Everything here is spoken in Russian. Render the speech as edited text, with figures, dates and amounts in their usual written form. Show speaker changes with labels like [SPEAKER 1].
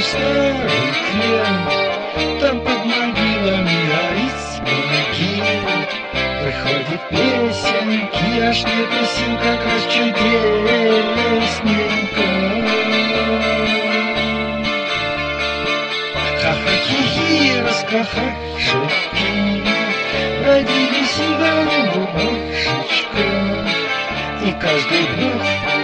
[SPEAKER 1] старый клен, там под могилами горит могил. Выходит песенки, аж не песен, как раз чудесненько. Ха-ха-хи-хи, раскахашки, родились Иван и Бубашечка, и каждый бог